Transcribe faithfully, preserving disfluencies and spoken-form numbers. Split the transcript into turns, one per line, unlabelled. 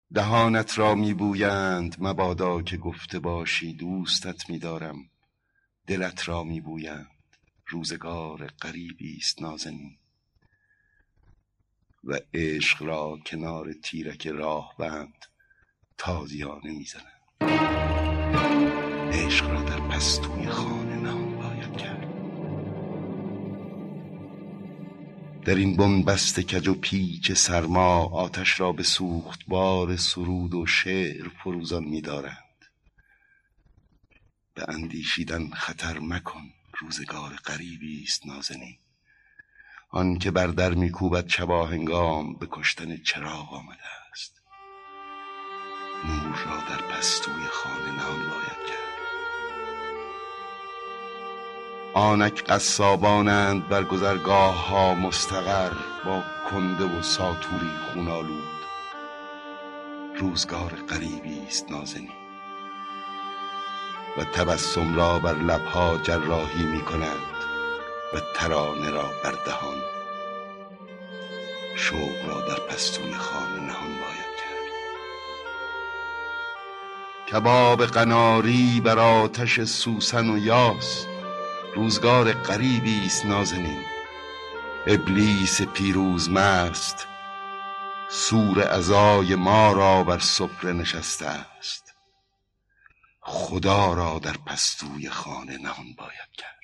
دهانت را میبویند مبادا که گفته باشی دوستت می‌دارم. دلت را میبویند روزگار غریبی است نازنین. و عشق را کنار تیرک راه بند تازیانه میزنند. عشق را در پستوی خانه نهان باید کرد. در این بنبست کج و پیچ سرما آتش را به سوختبار سرود و شعر فروزان می‌دارند. به اندیشیدن خطر مکن روزگار غریبی است نازنین. آن که بر در میکوبد شباهنگام به کشتن چراغ آمده است. نور را در پستوی خانه نهان باید کرد. آنک قصابانند بر گذرگاه ها مستقر با کنده و ساطوری خونالود. روزگار غریبی است نازنین. و تبسم را بر لبها جراحی می کنند و ترانه را بر دهان. شوق را در پستوی خانه نهان باید کرد. کباب قناری بر آتش سوسن و یاس. روزگار غریبی است نازنین. ابلیس پیروز مست سور عزای ما را بر سفره نشسته است. خدا را در پستوی خانه نهان باید کرد.